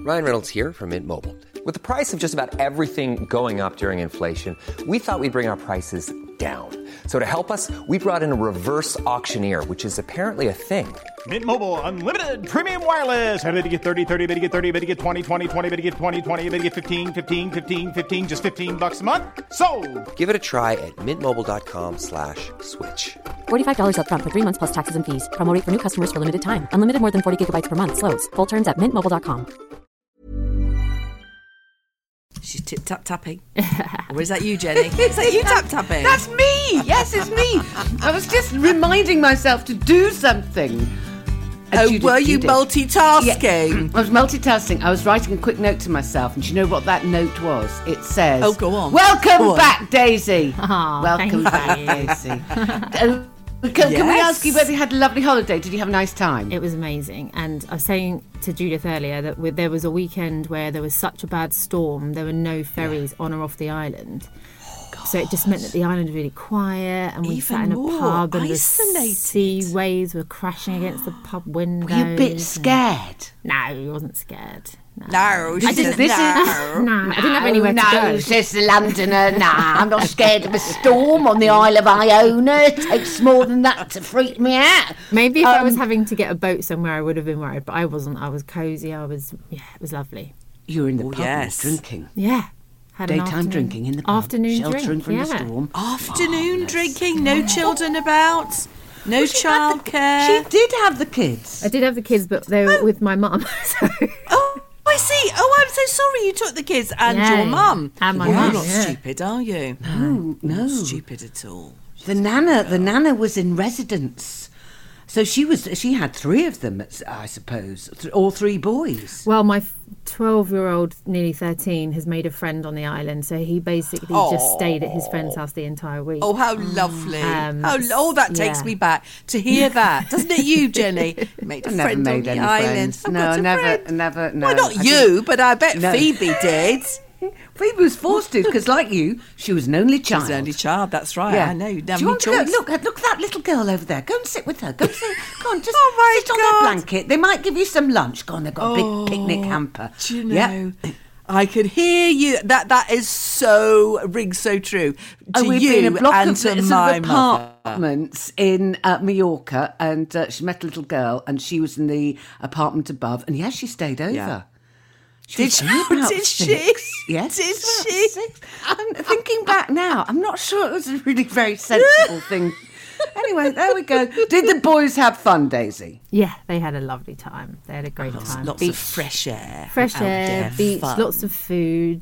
Ryan Reynolds here from Mint Mobile. With the price of just about everything going up during inflation, we thought we'd bring our prices down. So to help us, we brought in a reverse auctioneer, which is apparently a thing. Mint Mobile Unlimited Premium Wireless. How to get 30, 30, bit to get 30, bit to get 20, 20, 20, bit to get 20, 20, bit to get 15, 15, 15, 15, just $15 a month? Sold! Give it a try at mintmobile.com/switch. $45 up front for 3 months plus taxes and fees. Promo rate for new customers for limited time. Unlimited more than 40 gigabytes per month. Slows full terms at mintmobile.com. She's tip-tap-tapping. Or is that you, Jenny? Is that you tap-tapping? That's me! Yes, it's me. I was just reminding myself to do something. Were you multitasking? Yeah, I was multitasking. I was writing a quick note to myself, and do you know what that note was? It says... Oh, go on. Welcome back, Daisy. Oh, welcome back, Daisy. Can we ask you whether you had a lovely holiday? Did you have a nice time? It was amazing. And I was saying to Judith earlier that there was a weekend where there was such a bad storm, there were no ferries on or off the island. So it just meant that the island was really quiet, and we sat in a pub, and isolated. The sea waves were crashing against the pub windows. Were you a bit scared? No, I wasn't scared. No, I didn't have anywhere to go. Says the Londoner. Nah, I'm not scared of a storm on the Isle of Iona. It takes more than that to freak me out. Maybe if I was having to get a boat somewhere, I would have been worried, but I wasn't. I was cosy. It was lovely. You were in the pub drinking. Yeah. Had daytime drinking in the pub. Afternoon sheltering drink, from the storm. Afternoon drinking, no children about, no childcare. She did have the kids. I did have the kids, but they were with my mum. So. Oh, I see. Oh, I'm so sorry you took the kids and your mum. And my mum. mum. You're not stupid, are you? No. Not stupid at all. The Nana was in residence. So she had 3 of them, I suppose, all 3 boys. Well, my 12-year-old, nearly 13, has made a friend on the island, so he basically just stayed at his friend's house the entire week. Oh, how lovely! That takes me back to hear that, doesn't it? You, Jenny, made a friend on the island. No, never. No, well, not you, but I bet Phoebe did. Phoebe was forced to, because like you, she was an only child. She was an only child, that's right. Yeah. I know. Do you want to go? Look at that little girl over there. Go and sit with her. Go on, just sit on God. that blanket. They might give you some lunch. Go on, they've got a big picnic hamper. Do you know? Yeah. I could hear you. That is so rings so true to we've you been in a block and of to my mother. Apartments in Mallorca, and she met a little girl, and she was in the apartment above, and yes, she stayed over. Yeah. Did she? Yes. Did she? 6. I'm thinking back now. I'm not sure it was a really very sensible thing. Anyway, there we go. Did the boys have fun, Daisy? Yeah, they had a lovely time. They had a great time. Lots of fresh air. Fresh air, beach, fun. lots of food.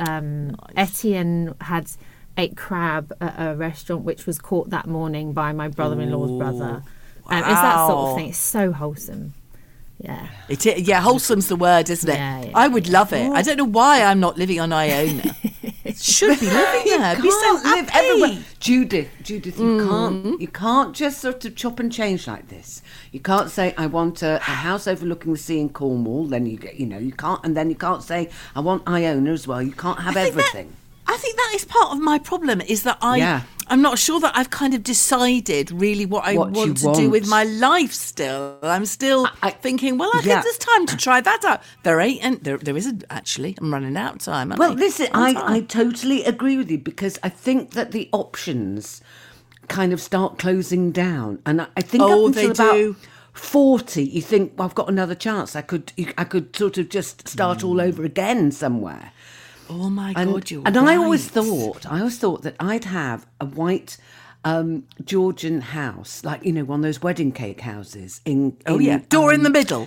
Etienne ate crab at a restaurant which was caught that morning by my brother-in-law's brother. It's that sort of thing. It's so wholesome. Yeah. Wholesome's the word, isn't it? Yeah. I would love it. I don't know why I'm not living on Iona. Should be living there. Be so live happy. everywhere. Judith, you can't just sort of chop and change like this. You can't say I want a house overlooking the sea in Cornwall. Then you can't, and then you can't say I want Iona as well. You can't have everything. I think that is part of my problem, is that I'm not sure that I've kind of decided really what I want to do with my life still. I'm still thinking, well, I think there's time to try that out. There isn't, actually. I'm running out of time. Well, listen, I totally agree with you, because I think that the options kind of start closing down. And I think up until about 40, you think, well, I've got another chance. I could sort of just start all over again somewhere. Oh my God, you're and right. I always thought that I'd have a white Georgian house, like, one of those wedding cake houses. Door in the middle.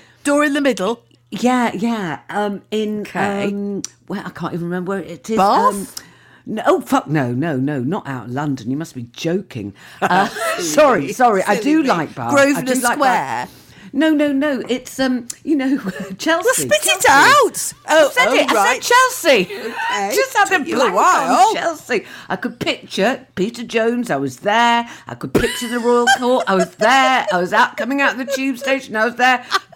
Yeah. Well, I can't even remember where it is. Bath? No, not out of London. You must be joking. Sorry. I do like Bath. Grosvenor Square. No. It's Chelsea. Well, spit it out. I said Chelsea. Okay. Just had a blank on Chelsea. I could picture Peter Jones. I was there. I could picture the Royal Court. I was there. I was coming out of the tube station. I was there.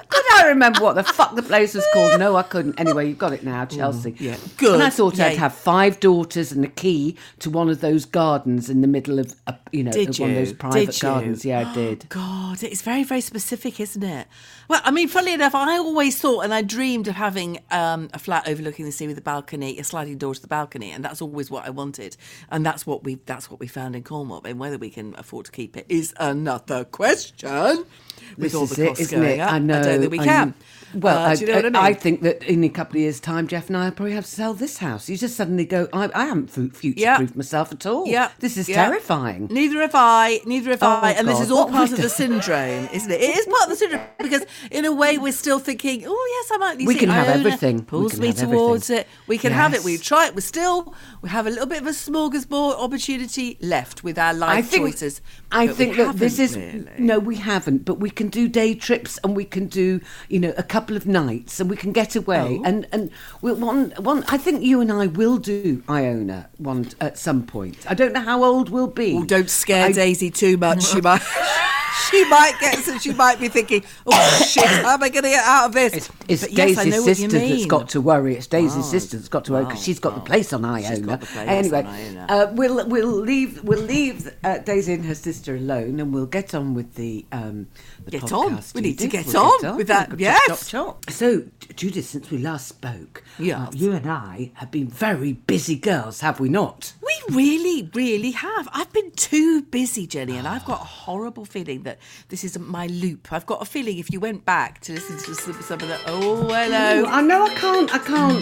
Could I remember what the fuck the place was called? No, I couldn't. Anyway, you've got it now, Chelsea. Yeah, good. And I thought I'd have 5 daughters and a key to one of those gardens in the middle of, one of those private gardens. Yeah, I did. God, it's very, very specific, isn't it? Well, I mean, funnily enough, I always thought and I dreamed of having a flat overlooking the sea with a balcony, a sliding door to the balcony, and that's always what I wanted. And that's what we found in Cornwall. And whether we can afford to keep it is another question. With all the costs going up, I don't think we can. Well, do you know what I mean? I think that in a couple of years' time, Jeff and I will probably have to sell this house. You just suddenly go, I haven't future-proofed myself at all. Yeah. This is terrifying. Neither have I. And this is all part of the syndrome. syndrome, isn't it? It is part of the syndrome because in a way we're still thinking, oh, yes, I might need to. We can have everything. Pulls me towards it. We can have it. We try it. We have a little bit of a smorgasbord opportunity left with our life choices. I think that this is... Really. No, we haven't, but we can do day trips and we can do, a couple of nights and we can get away. And we'll I think you and I will do Iona one at some point. I don't know how old we'll be. Oh, don't scare Daisy too much. She might... She might be thinking, oh shit, how am I going to get out of this? It's Daisy's sister that's got to worry. It's Daisy's sister that's got to worry because she's got the place on Iona. Anyway, we'll leave Daisy and her sister alone, and we'll get on with the podcast. We need to get on with that. Yes. So, Judith, since we last spoke, you and I have been very busy girls, have we not? We really, really have. I've been too busy, Jenny, and I've got a horrible feeling that this isn't my loop. I've got a feeling if you went back to listen to some of the... Oh, hello. I know I can't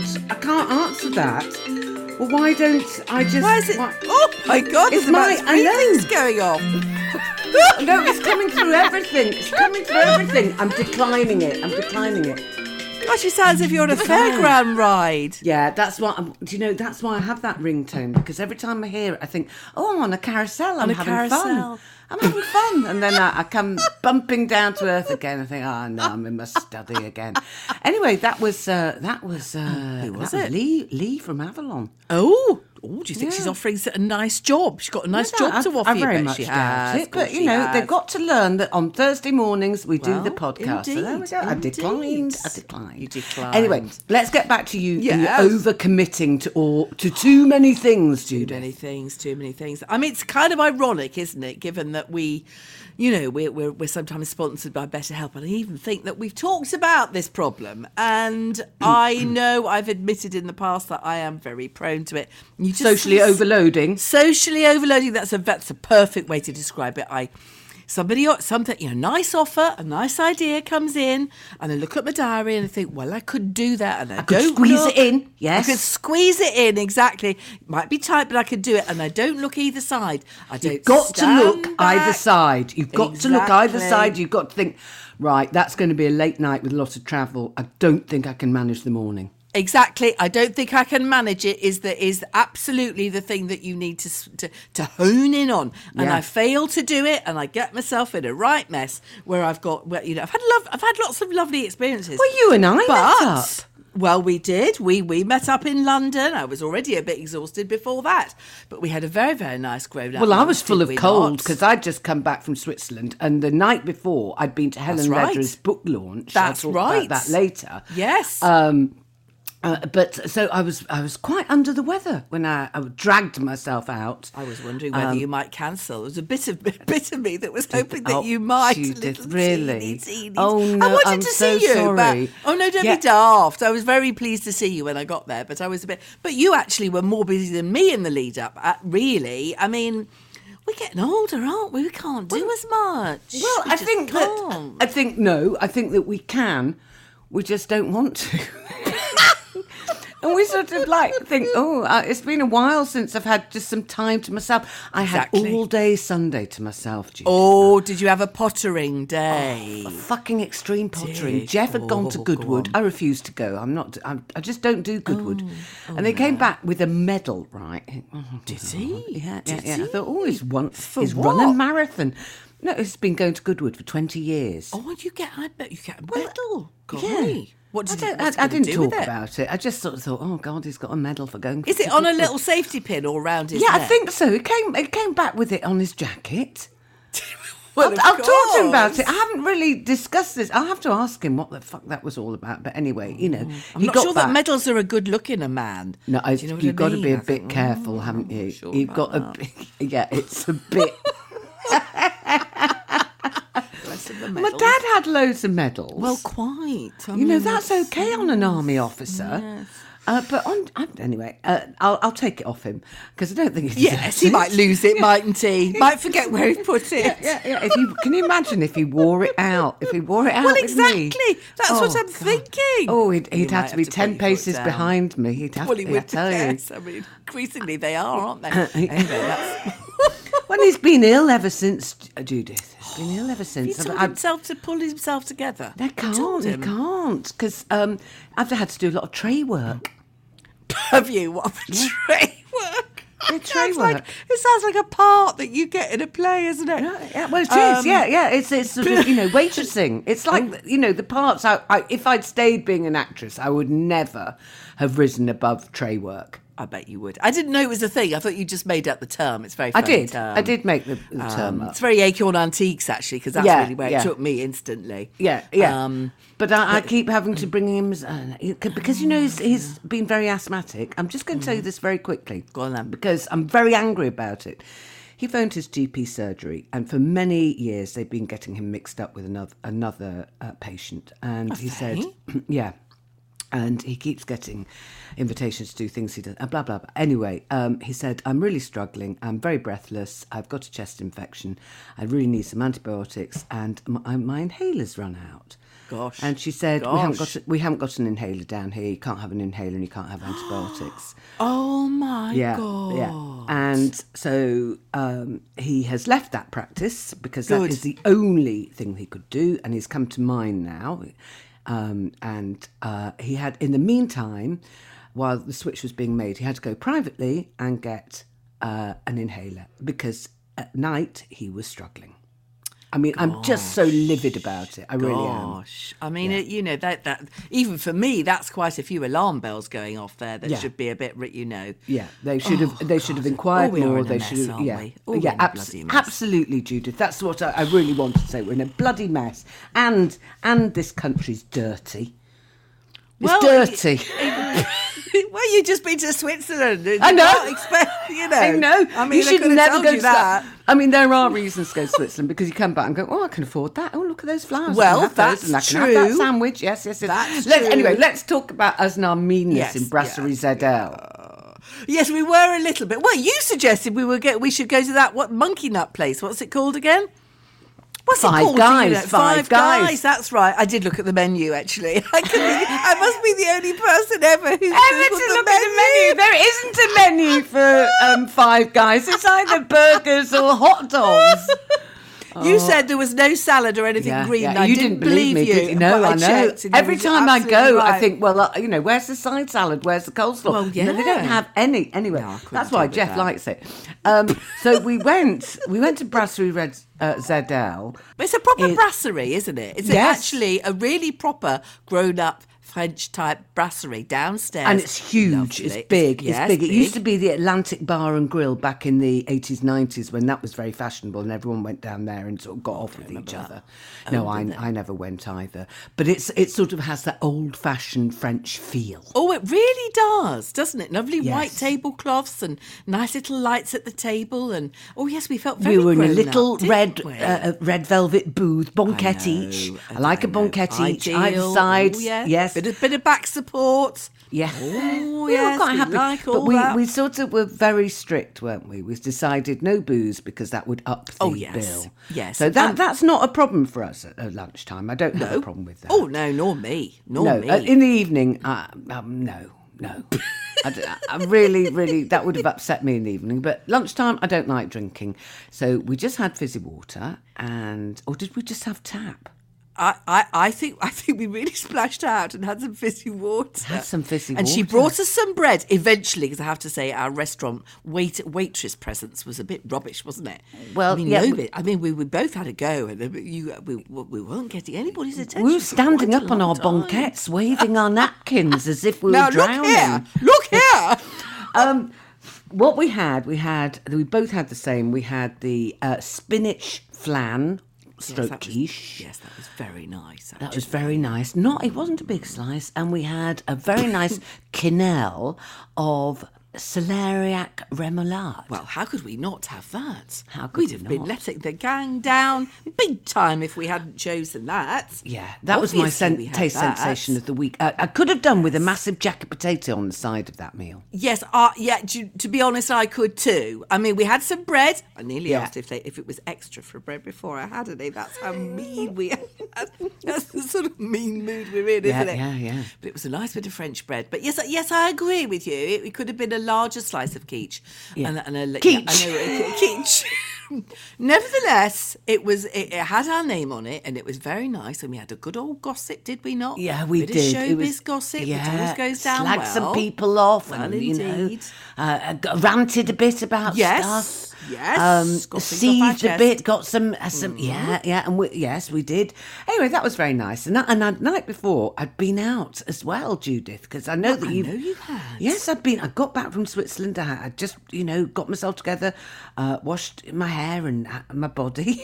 answer that. Well, why don't I just... Why is it... Oh, my God, there's about 3 things going on. No, it's coming through everything. I'm declining it. Gosh, it sounds as if you're on a fairground ride. Yeah, that's what. That's why I have that ringtone, because every time I hear it, I think, oh, I'm on a carousel. I'm having fun. And then I come bumping down to earth again. I think, oh no, I'm in my study again. Anyway, that was who was it? Lee from Avalon. Oh, do you think she's offering a nice job? She's got a nice job to offer you. I very much doubt it. But, they've got to learn that on Thursday mornings we do the podcast. Indeed, so there we go. I declined. You declined. Anyway, let's get back to you. Yes. And you're overcommitting to too many things, Judith. Too many things. I mean, it's kind of ironic, isn't it, given that we're sometimes sponsored by BetterHelp, and I even think that we've talked about this problem, and I know I've admitted in the past that I am very prone to it. Socially overloading, that's a perfect way to describe it. Nice offer, a nice idea comes in, and I look at my diary and I think, well, I could do that, and I could squeeze it in. Yes, I could squeeze it in, exactly. It might be tight, but I could do it, and I don't look either side. You've got to look either side. You've got to look either side. You've got to think, right, that's going to be a late night with a lot of travel. I don't think I can manage the morning. Exactly. I don't think I can manage it is absolutely the thing that you need to hone in on. And I fail to do it, and I get myself in a right mess where I've had lots of lovely experiences. Well, you and I met up. Well, we did. We met up in London. I was already a bit exhausted before that, but we had a very, very nice grown-up. Well, I was full of cold because I'd just come back from Switzerland, and the night before I'd been to Helen Lederer's book launch. That's I'll talk right. about that later. Yes. But so I was quite under the weather when I dragged myself out. I was wondering whether you might cancel. There was a bit of me that was hoping that you might. Judith, really? Teeny. Oh no, I wanted I'm to so see you. sorry. Don't be daft. I was very pleased to see you when I got there, but I was a bit. But you actually were more busy than me in the lead up. Really, I mean. We're getting older, aren't we? We can't do as much. Well, I think that we can. We just don't want to. And we sort of think, it's been a while since I've had just some time to myself. I had all day Sunday to myself, Judith. Oh, did you have a pottering day? A fucking extreme pottering. Jeff had gone to Goodwood. I refused to go. I just don't do Goodwood. And they came back with a medal, right? Did he? Yeah. I thought, he's run a marathon. No, he's been going to Goodwood for 20 years. Oh, I bet you get a medal. Yeah. I didn't talk about it. I just sort of thought, oh God, he's got a medal for going. Is it on a little safety pin all round his neck? I think so. It came back with it on his jacket. I'll talk to him about it. I haven't really discussed this. I'll have to ask him what the fuck that was all about. But anyway, you know, I'm not sure that medals are a good look in a man. No, you've got to be a bit careful, haven't you? Sure you've got a yeah, it's a bit. My dad had loads of medals. Well, quite. You know, that's okay on an army officer. Yes. Anyway, I'll take it off him because I don't think he's. Yes, he might lose it, mightn't he? Might forget where he put it. Yeah. Can you imagine if he wore it out? Well, exactly. That's what I'm thinking. Oh, he'd have to be 10 paces behind me. He'd have to tell you. Yes, I mean, increasingly they are, aren't they? Anyway, that's. When he's been ill ever since, Judith. He's been ill ever since. He told himself to pull himself together. He can't, because I've had to do a lot of tray work. Have you? What tray work? Yeah, tray work. It sounds like a part that you get in a play, isn't it? Yeah, well, it is. Yeah. It's sort of, waitressing. It's like, the parts. If I'd stayed being an actress, I would never have risen above tray work. I bet you would. I didn't know it was a thing. I thought you just made up the term. It's very funny. I did make the term up. It's very Acorn Antiques, actually, because that's really where it took me instantly. Yeah. But I keep having to bring him, because, he's been very asthmatic. I'm just going to tell you this very quickly. Go on then. Because I'm very angry about it. He phoned his GP surgery, and for many years they've been getting him mixed up with another patient. And he said, yeah. And he keeps getting invitations to do things he does, blah, blah, blah. Anyway, he said, I'm really struggling. I'm very breathless. I've got a chest infection. I really need some antibiotics. And my inhaler's run out. Gosh. And she said, we haven't got an inhaler down here. You can't have an inhaler and you can't have antibiotics. Oh, my God. Yeah. And so he has left that practice because that is the only thing he could do. And he's come to mine now. And he had, in the meantime, while the switch was being made, he had to go privately and get an inhaler because at night he was struggling. I mean, I'm just so livid about it. I really am. I mean, that even for me, that's quite a few alarm bells going off there. That should be a bit, Yeah, they should have inquired more. They should have. Absolutely, Judith. That's what I really want to say. We're in a bloody mess, and this country's dirty. It's dirty. Well, you've just been to Switzerland. I know. I know. I mean, you should never go to that. I mean, there are reasons to go to Switzerland because you come back and go, oh, I can afford that. Oh, look at those flowers. Well, that's true. I can have that sandwich. Yes. That's true. Anyway, let's talk about us and our meanness in Brasserie Zedel. Yes, we were a little bit. Well, you suggested we should go to that Monkey Nut place. What's it called again? What's it called? Five Guys. That's right. I did look at the menu, actually. I must be the only person ever who's look at the menu. There isn't a menu for Five Guys. It's either burgers or hot dogs. You said there was no salad or anything green. Yeah. I didn't believe me, you. Did you? No, I know. Every time I go, I think, well, where's the side salad? Where's the coleslaw? Well, yeah. No, they don't have any. Anyway, that's why Jeff likes it. So we went to Brasserie Zedel. It's a proper brasserie, isn't it? It's actually a really proper grown-up French-type brasserie downstairs. And it's huge. Lovely. It's big. Yes, it's big. It used to be the Atlantic Bar and Grill back in the 80s, 90s when that was very fashionable and everyone went down there and sort of got off with each other. No, I never went either. But it sort of has that old-fashioned French feel. Oh, it really does, doesn't it? Lovely white tablecloths and nice little lights at the table. And, we felt very We were in a little up, red velvet booth, banquette each. I like a banquette each, either side. Yes. Bit of back support. Yeah. Oh, we were quite happy. Like but we sort of were very strict, weren't we? We decided no booze because that would up the bill. Yes. So that's not a problem for us at lunchtime. I don't have a problem with that. Oh, no, nor me. In the evening, no. I really, that would have upset me in the evening. But lunchtime, I don't like drinking. So we just had fizzy water or did we just have tap? I think we really splashed out and had some fizzy water. And she brought us some bread eventually, because I have to say our restaurant waitress presence was a bit rubbish, wasn't it? Well, we both had a go, and we weren't getting anybody's attention. We were standing up on our banquettes, waving our napkins as if we were drowning. Look here. What we both had the same. We had the spinach flan stroke quiche. Yes, that was very nice. Actually. That was very nice. It wasn't a big slice, and we had a very nice quenelle of celeriac remoulade. Well, how could we not have that? How could We'd have been letting the gang down big time if we hadn't chosen that. Yeah, that was my taste sensation of the week. I could have done with a massive jacket potato on the side of that meal. Yes, to be honest, I could too. I mean, we had some bread. I nearly asked if it was extra for bread before I had any. That's how mean we are. That's the sort of mean mood we're in, isn't it? Yeah. But it was a nice bit of French bread. But yes, I agree with you. It could have been a larger slice of quiche. Yeah. Quiche. Nevertheless, it had our name on it, and it was very nice. And we had a good old gossip, did we not? Yeah, we did. It was gossip, which always goes down well. Slagged some people off, well, and indeed. Ranted a bit about stuff. Yes, seethed a bit, got some, and we did. Anyway, that was very nice. And the night before, I'd been out as well, Judith, because I know that you. I know you had. Yes, I'd been. I got back from Switzerland. I just, got myself together, washed my hair and my body.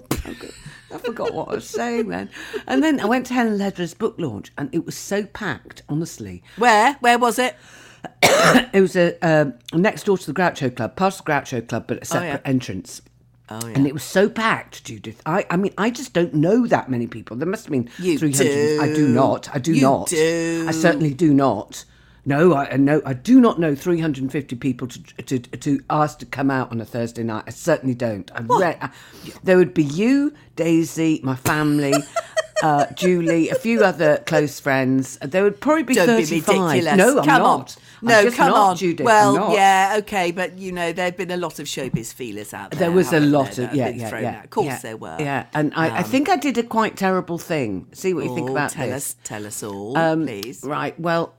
I forgot what I was saying then. And then I went to Helen Lederer's book launch, and it was so packed, honestly. Where was it? It was next door to the Groucho Club, past the Groucho Club, but a separate entrance. Oh, yeah. And it was so packed, Judith. I mean, I just don't know that many people. There must have been 300. I do not. I certainly do not. No, I do not know 350 people to ask to come out on a Thursday night. I certainly don't. There would be you, Daisy, my family, Julie, a few other close friends. There would probably be 35. Be ridiculous. No, I'm not. No, come on. Judith, well, yeah, okay, but there've been a lot of showbiz feelers out there. There was a lot of Of course there were. Yeah, and I think I did a quite terrible thing. See what you think about this. Tell us all, please. Right. Well,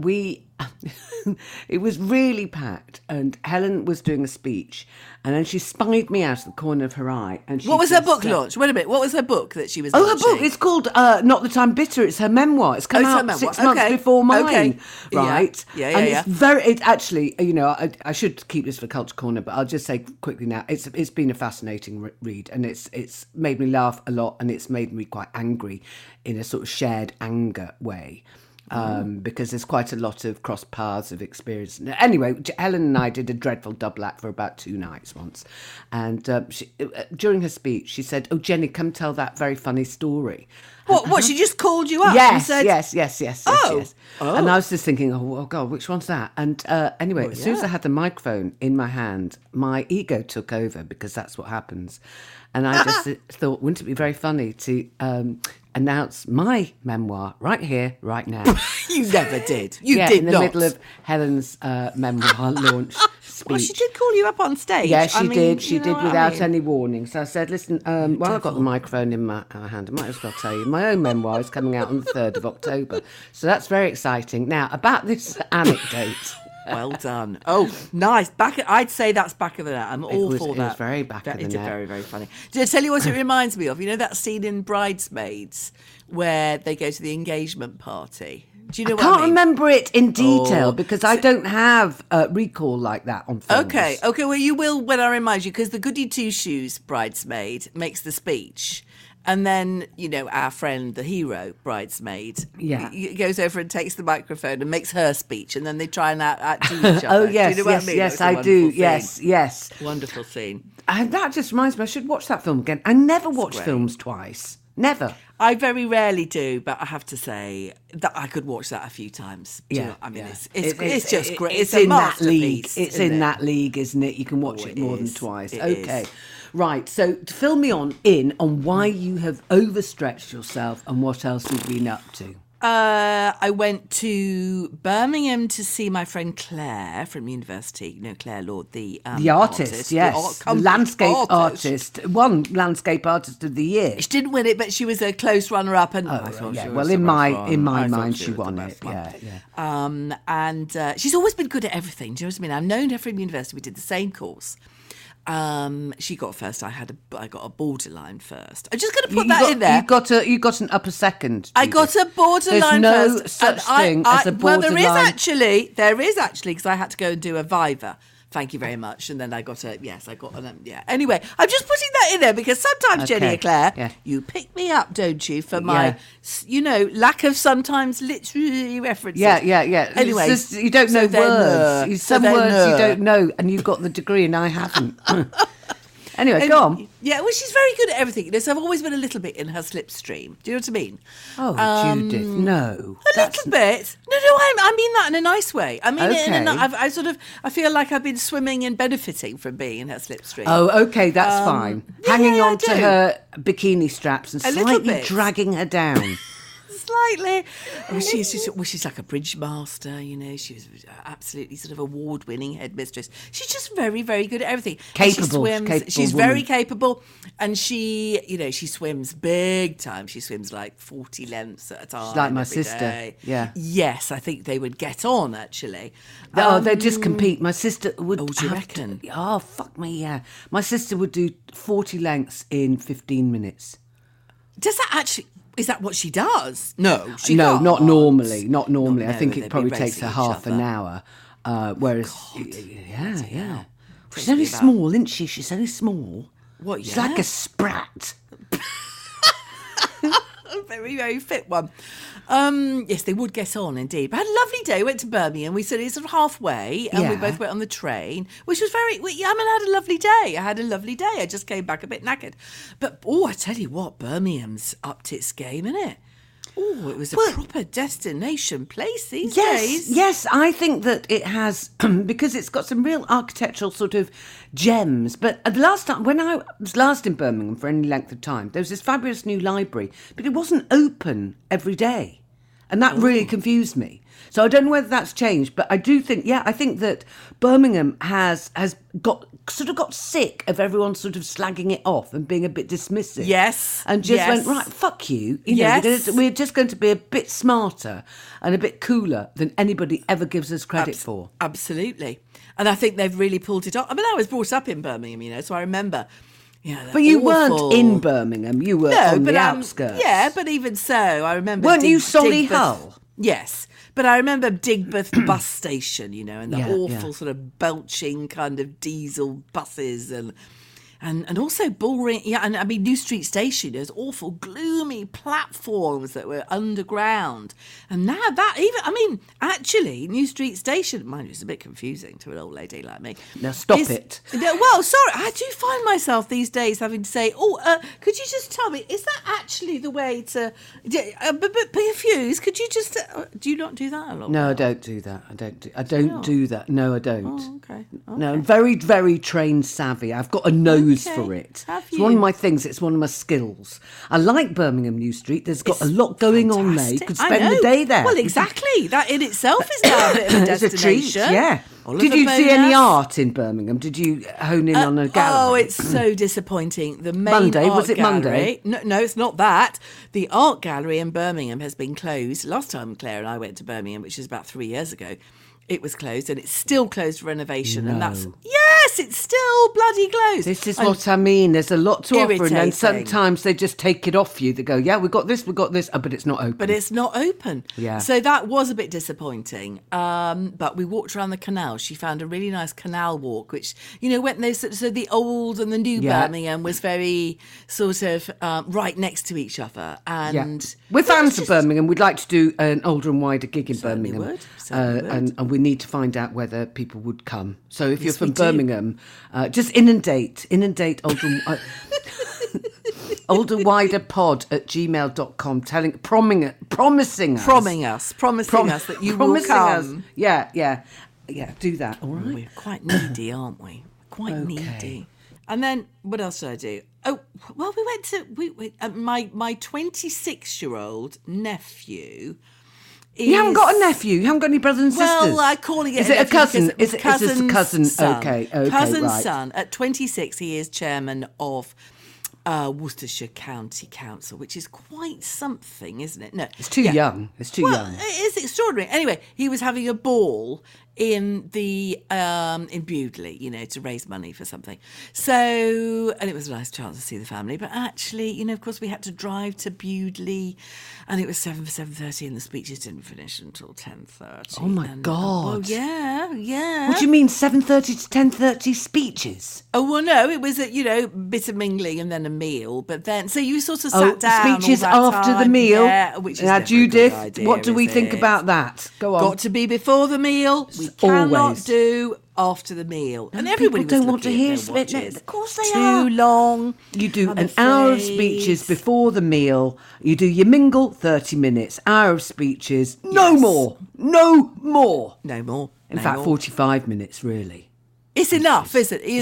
it was really packed, and Helen was doing a speech, and then she spied me out of the corner of her eye. And what was her book launch? Wait a minute. What was her book that she was launching? Her book. It's called Not That I'm Bitter. It's her memoir. It's come out 6 months before mine. Right? Yeah. It's actually, I should keep this for Culture Corner, but I'll just say quickly now, it's been a fascinating read, and it's made me laugh a lot, and it's made me quite angry in a sort of shared anger way. Because there's quite a lot of cross paths of experience. Anyway, Helen and I did a dreadful double act for about 2 nights once. And during her speech, she said, "Oh, Jenny, come tell that very funny story." What? She just called you up and said... Yes. Oh. And I was just thinking, oh, God, which one's that? And anyway, as soon as I had the microphone in my hand, my ego took over, because that's what happens. And I just thought, wouldn't it be very funny to announce my memoir right here, right now? You never did. You did in the middle of Helen's memoir launch speech. Well, she did call you up on stage. Yeah, she did. She did without any warning. So I said, listen, while I've got the microphone in my hand, I might as well tell you, my own memoir is coming out on the 3rd of October. So that's very exciting. Now, about this anecdote... Well done. Oh, nice. I'd say that's back of the net. I'm all for that. It was very back of the net. It's very, very funny. Did I tell you what it reminds me of? You know that scene in Bridesmaids where they go to the engagement party? Do you know what I mean? I can't remember it in detail because I don't have recall like that on films. Okay. Well, you will when I remind you, because the goody two-shoes bridesmaid makes the speech. And then, our friend, the hero bridesmaid, goes over and takes the microphone and makes her speech, and then they try and outdo each other. Oh, yes, do you know what I mean? Yes, I do. Yes. Wonderful scene. And that just reminds me, I should watch that film again. I never watch films twice. Never. I very rarely do, but I have to say that I could watch that a few times. It's just great. It's in that league. It's in that league, isn't it? You can watch it more than twice. Okay. Right, so fill me in on why you have overstretched yourself and what else you've been up to. I went to Birmingham to see my friend Claire from university. Claire Lord, the artist, yes, the landscape artist, one landscape artist of the year. She didn't win it, but she was a close runner-up, and in my mind, she won it. And she's always been good at everything. Do you know what I mean? I've known her from university. We did the same course. She got first. I got a borderline first. I'm just going to put that in there. You got an upper second. I got a borderline first. There's no such thing as a borderline. Well, there is actually, because I had to go and do a Viva for Thank you very much. And then I got Anyway, I'm just putting that in there because sometimes, Jenny and Claire, you pick me up, don't you, for my, lack of sometimes literary references. Yeah. Anyway, just, you don't know words. Some words you don't know, and you've got the degree and I haven't. Anyway, go on. Yeah, well, she's very good at everything. So I've always been a little bit in her slipstream. Do you know what I mean? Oh, Judith, no. Little bit. No, I mean that in a nice way. I mean it in I feel like I've been swimming and benefiting from being in her slipstream. Oh, okay, that's fine. Hanging on to her bikini straps and slightly dragging her down. Slightly. She's like a bridge master, She was absolutely sort of award-winning headmistress. She's just very, very good at everything. Capable. She's very capable, and she swims big time. She swims like 40 lengths at a time. She's like my sister. Day. Yeah. Yes, I think they would get on actually. They'd just compete. My sister would. Oh, do you reckon? Oh, fuck me, yeah. My sister would do 40 lengths in 15 minutes. Does that actually? Is that what she does? No, not normally. Not normally. I think it probably takes her half an hour. Whereas, yeah. She's only small, isn't she? She's only small. What? She's like a sprat. A very, very fit one. Yes, they would get on indeed. But I had a lovely day. Went to Birmingham. We said it's sort of halfway, and we both went on the train, which was I had a lovely day. I just came back a bit knackered. But, I tell you what, Birmingham's upped its game, innit? Oh, it was a proper destination place these days. Yes, I think that it has, because it's got some real architectural sort of gems. But the last time, when I was last in Birmingham for any length of time, there was this fabulous new library, but it wasn't open every day. And that really confused me. So I don't know whether that's changed, but I do think, I think that Birmingham has got sick of everyone sort of slagging it off and being a bit dismissive. Yes. And just went, right, fuck you. We're just going to be a bit smarter and a bit cooler than anybody ever gives us credit for. Absolutely. And I think they've really pulled it off. I mean, I was brought up in Birmingham, so I remember. Yeah, but you weren't in Birmingham. You were on the outskirts. Yeah, but even so, I remember. Weren't you Solihull? Yes, but I remember Digbeth bus station, and the awful sort of belching kind of diesel buses and also Bullring. Yeah, and I mean New Street Station. Those awful gloomy platforms that were underground, and now actually New Street Station. Mind you, it's a bit confusing to an old lady like me. Now stop it. Well, sorry, I do find myself these days having to say, could you just tell me, is that actually the way to? But be fused. Could you just? Do you not do that a lot? No, I don't do that. I don't do that. No, I don't. Oh, okay. No, I'm very, very train savvy. I've got a nose for it. It's one of my things. It's one of my skills. I like Birmingham New Street. There's got a lot going on there. You could spend the day there. Well, exactly. That in itself is now a bit of a destination. It's a treat, yeah. Did you see any art in Birmingham? Did you hone in on a gallery? Oh, it's so disappointing. The main Monday, art was it gallery, Monday? No, it's not that. The art gallery in Birmingham has been closed. Last time Claire and I went to Birmingham, which is about 3 years ago, it was closed, and it's still closed for renovation. No. And that's it's still bloody closed. This is what I mean. There's a lot to offer, and then sometimes they just take it off you. They go, "Yeah, we got this, but it's not open." But it's not open. Yeah. So that was a bit disappointing. But we walked around the canal. She found a really nice canal walk, which went there. So the old and the new Birmingham was very sort of right next to each other, and we're fans of Birmingham. We'd like to do an older and wider gig in Birmingham. Would. And we need to find out whether people would come. So if you're from Birmingham, just inundate olderwiderpod@gmail.com, promising us that you will come. Yeah, do that. All right. We're quite needy, aren't we? Quite needy. And then what else did I do? Oh, well, we went to my 26-year-old nephew. You haven't got a nephew. You haven't got any brothers and sisters. Well, I'm calling it. Is it a cousin? Is it a cousin? Son. Okay, cousin's right. son. At 26, he is chairman of Worcestershire County Council, which is quite something, isn't it? No, it's too young. It's too young. It is extraordinary. Anyway, he was having a ball in Bewdley, to raise money for something. So, and it was a nice chance to see the family. But actually, of course, we had to drive to Bewdley, and it was 7:30, and the speeches didn't finish until 10:30. Oh my God! Oh yeah. What do you mean 7:30 to 10:30 speeches? Oh well, no, it was a bit of mingling and then a meal. But then, so you sort of sat down. Speeches after the meal. Yeah, which is now, Judith, idea, what do we think about that? Go on. Got to be before the meal. We cannot do after the meal. And everybody don't want to hear speeches. Of course they are. Too long. You do an hour of speeches before the meal. You do your mingle, 30 minutes. Hour of speeches. No more. No more. No more. In fact, 45 minutes, really. It's enough, isn't it?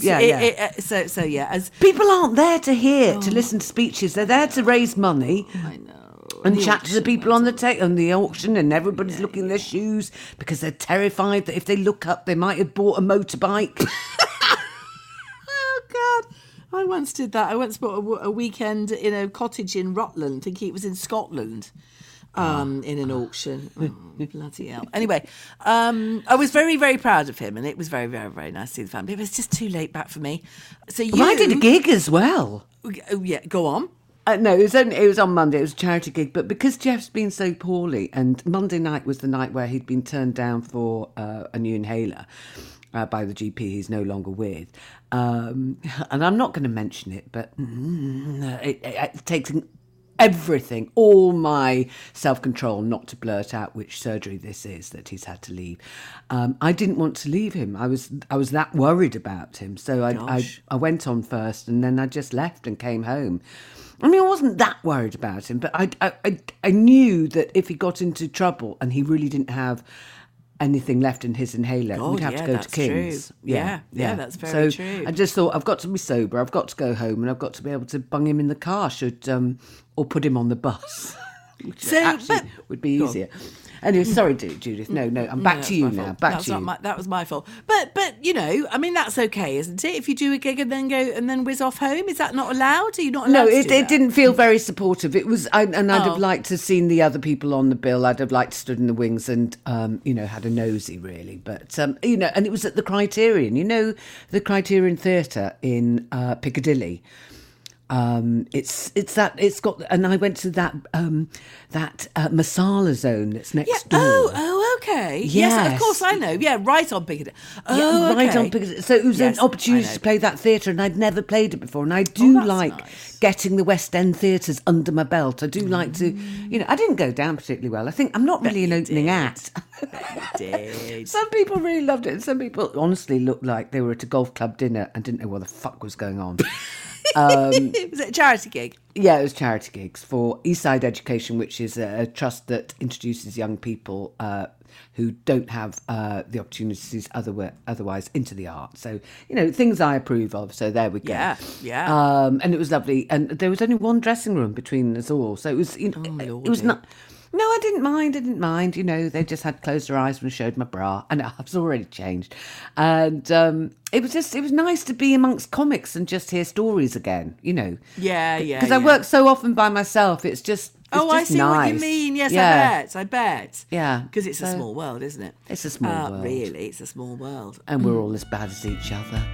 As people aren't there to listen to speeches. They're there to raise money. I know. And chat to the people on the auction, and everybody's looking at their shoes because they're terrified that if they look up, they might have bought a motorbike. Oh, God. I once did that. I once bought a weekend in a cottage in Rutland, thinking it was in Scotland, in an auction. Oh, bloody hell. Anyway, I was very, very proud of him, and it was very, very, very nice to see the family. It was just too late back for me. So I did a gig as well. Oh, yeah, go on. No, it was on Monday. It was a charity gig, but because Jeff's been so poorly, and Monday night was the night where he'd been turned down for a new inhaler by the GP he's no longer with, and I'm not going to mention it, but it takes everything, all my self-control not to blurt out which surgery this is that he's had to leave. I didn't want to leave him. I was that worried about him, so I went on first, and then I just left and came home. I mean, I wasn't that worried about him, but I knew that if he got into trouble and he really didn't have anything left in his inhaler, we'd have to go to King's. True. Yeah, that's very true. I just thought, I've got to be sober, I've got to go home, and I've got to be able to bung him in the car, or put him on the bus, which would be easier. Anyway, sorry, Judith. No, I'm back to you now. That was my fault. But I mean, that's okay, isn't it? If you do a gig and then go and then whiz off home, is that not allowed? Are you not allowed? No, it didn't feel very supportive. It was, I'd have liked to have seen the other people on the bill. I'd have liked to stood in the wings and had a nosy really. But and it was at the Criterion. The Criterion Theatre in Piccadilly. It's got, and I went to that Masala Zone that's next door. Oh, okay. Yes, of course I know. Yeah, right on Piccadilly. Right on Piccadilly. So it was an opportunity to play that theatre, and I'd never played it before. And I do getting the West End theatres under my belt. I do like to, I didn't go down particularly well. I think I'm not really an opening act. Did. Some people really loved it, and some people honestly looked like they were at a golf club dinner and didn't know what the fuck was going on. Was it a charity gig? Yeah, it was charity gigs for Eastside Education, which is a trust that introduces young people who don't have the opportunities otherwise into the arts. So, things I approve of. So there we go. Yeah. And it was lovely. And there was only one dressing room between us all. So it was, it was not... No, I didn't mind. They just had closed their eyes when I showed my bra, and I was already changed. And it was nice to be amongst comics and just hear stories again, Yeah. Because I work so often by myself, it's just I see nice. what you mean. Yes, I bet. Yeah. Because it's a small world, isn't it? It's a small world. Really, it's a small world. And we're all as bad as each other.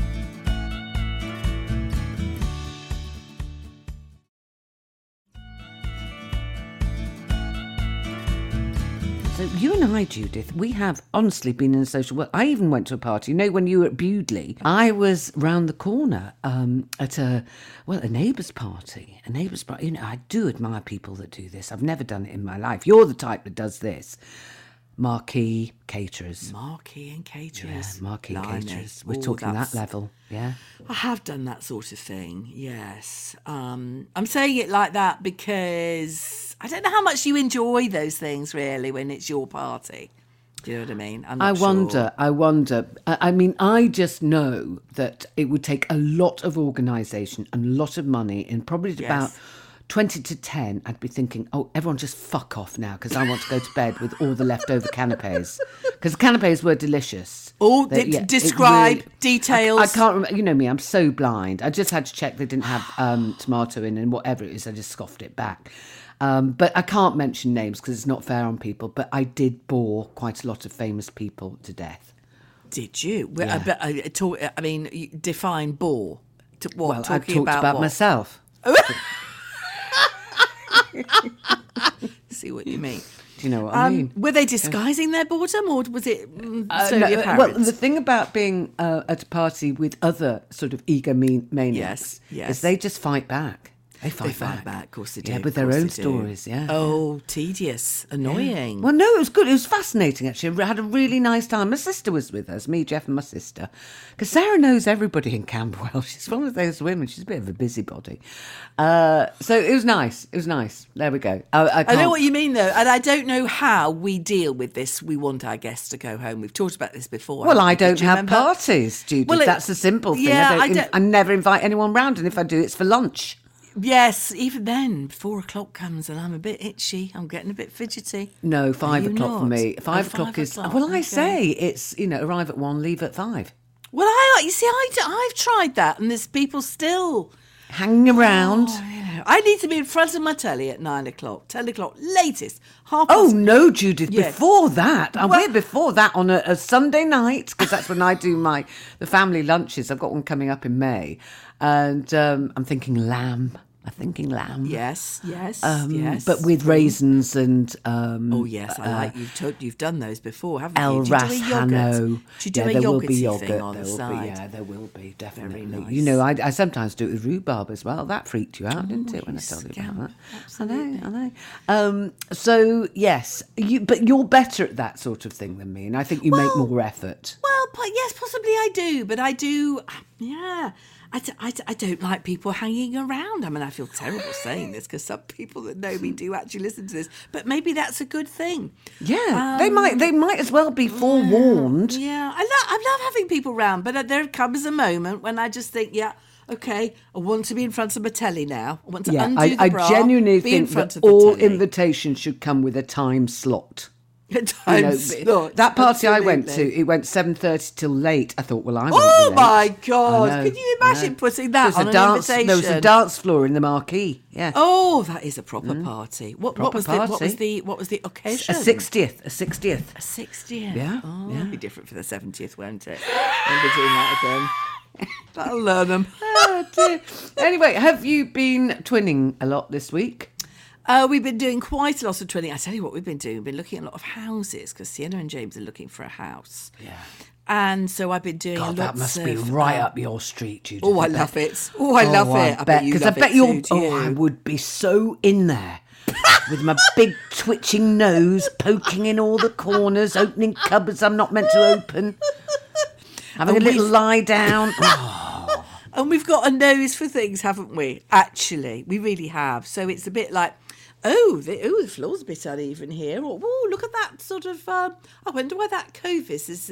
So you and I, Judith, we have honestly been in a social world. I even went to a party. When you were at Bewdley, I was round the corner at a neighbour's party. I do admire people that do this. I've never done it in my life. You're the type that does this. Marquee caterers. Marquee and caterers. Yeah, marquee caterers. We're talking that level. Yeah. I have done that sort of thing, yes. I'm saying it like that because I don't know how much you enjoy those things, really, when it's your party. Do you know what I mean? I wonder. I mean, I just know that it would take a lot of organisation and a lot of money, and probably about 20 to 10, I'd be thinking, everyone just fuck off now because I want to go to bed with all the leftover canapes. Because the canapes were delicious. Describe details. I can't remember. You know me, I'm so blind. I just had to check they didn't have tomato in, and whatever it is, I just scoffed it back. But I can't mention names because it's not fair on people. But I did bore quite a lot of famous people to death. Did you? Yeah. Define bore. Well, I talked about myself. See what you mean. Do you know what I mean? Were they disguising their boredom, or was it solely apparent? Well, the thing about being at a party with other sort of egomaniacs is they just fight back. They fight back, of course they do. Yeah, with their own stories, yeah. Oh, tedious, annoying. Yeah. Well, no, it was good. It was fascinating, actually. I had a really nice time. My sister was with us, me, Jeff and my sister. Because Sarah knows everybody in Camberwell. She's one of those women. She's a bit of a busybody. So it was nice. It was nice. There we go. I know what you mean, though. And I don't know how we deal with this. We want our guests to go home. We've talked about this before. Well, I don't have parties, Judith. Well, that's the simple thing. Yeah, I never invite anyone round. And if I do, it's for lunch. Yes, even then, 4 o'clock comes and I'm a bit itchy. I'm getting a bit fidgety. No, 5 o'clock for me. 5 o'clock is... Well, I say it's, arrive at 1, leave at 5. Well, I've tried that and there's people still... hanging around. I need to be in front of my telly at 9 o'clock, 10 o'clock, latest. Oh, no, Judith, before that. We're before that on a Sunday night, because that's when I do the family lunches. I've got one coming up in May. And I'm thinking lamb. Yes. But with raisins and... oh, yes, I like you've done those before, haven't El you? Rashano. Do you do a yogurt thing on the side? There will be, definitely. Very nice. I sometimes do it with rhubarb as well. That freaked you out, didn't it, when I told you about that? Absolutely. I know. So, yes, but you're better at that sort of thing than me, and I think you make more effort. Well, yes, possibly I do, but I do, yeah... I don't like people hanging around. I mean, I feel terrible saying this because some people that know me do actually listen to this, but maybe that's a good thing. Yeah, they might as well be forewarned. Yeah, I love having people around, but there comes a moment when I just think, okay, I want to be in front of my telly now. I want to undo the bra, I genuinely think that all invitations should come with a time slot. That party I went to, it went 7:30 till late. I thought, I won't be late. Oh my God! Can you imagine putting that on an invitation? There was a dance floor in the marquee. Yeah. Oh, that is a proper party. What was the occasion? A 60th. A 60th. Yeah. Oh, it'll be different for the 70th, won't it? Won't be doing that again. That'll learn them. Oh dear. Anyway, have you been twinning a lot this week? We've been doing quite a lot of twinning. I tell you what we've been doing. We've been looking at a lot of houses because Sienna and James are looking for a house. Yeah. And so I've been doing that must be right up your street, Judith. Oh, I love it. Oh, I love it. I bet you love it too, do you? I would be so in there with my big twitching nose poking in all the corners, opening cupboards I'm not meant to open, having a little lie down. And we've got a nose for things, haven't we? Actually, we really have. So it's a bit like, the floor's a bit uneven here. Or, look at that sort of, I wonder why that cornice is.